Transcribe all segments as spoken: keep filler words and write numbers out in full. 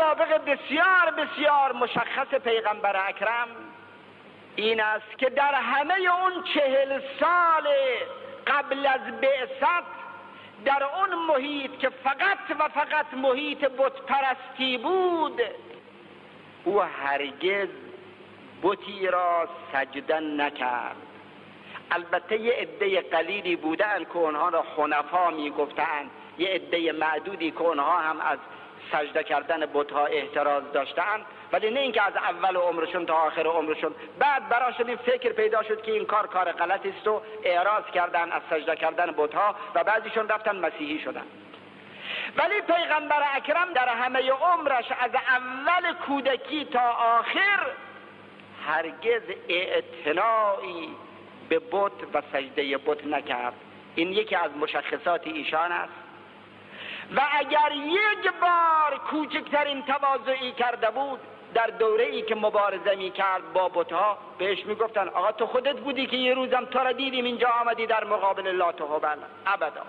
سابق بسیار بسیار مشخص پیغمبر اکرم این است که در همه اون چهل سال قبل از بعثت، در اون محیط که فقط و فقط محیط بت پرستی بود، او هرگز بتی را سجده نکرد. البته یه عده قلیلی بودن که اونها را حنفا می گفتند، یه عده معدودی که اونها هم از سجده کردن بت‌ها احتراز داشتند، ولی نه اینکه از اول عمرشون تا آخر عمرشون. بعد براشون این فکر پیدا شد که این کار کار غلطی است و اعراض کردن از سجده کردن بت‌ها و بعضیشون رفتن مسیحی شدن. ولی پیغمبر اکرم در همه عمرش از اول کودکی تا آخر هرگز اعتنایی به بت و سجده بت نکرد. این یکی از مشخصات ایشان است. و اگر یک بار کوچکترین تواضعی کرده بود در دوره ای که مبارزه می کرد با بت‌ها، بهش می گفتن آقا تو خودت بودی که یه روزم تو را دیدیم اینجا آمدی در مقابل لات و هبل. ابدا.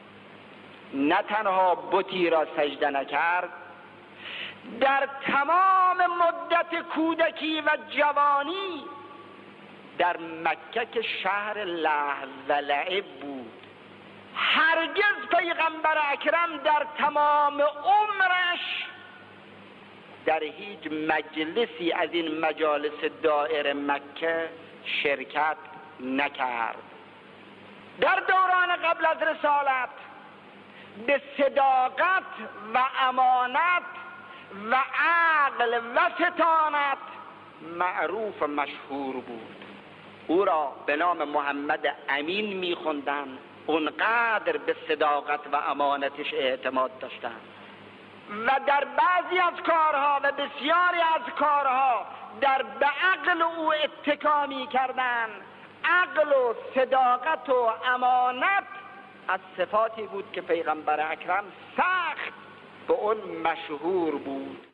نه تنها بتی را سجده نکرد، در تمام مدت کودکی و جوانی در مکه که شهر لهو و لعب بود، هرگز پیغمبر اکرم در تمام عمرش در هیچ مجلسی از این مجالس دائر مکه شرکت نکرد. در دوران قبل از رسالت به صداقت و امانت و عقل و فطانت معروف و مشهور بود. او را به نام محمد امین می‌خواندند، اونقدر به صداقت و امانتش اعتماد داشتند و در بعضی از کارها و بسیاری از کارها در به عقل او اتکا می‌کردند. عقل و صداقت و امانت از صفاتی بود که پیغمبر اکرم سخت به اون مشهور بود.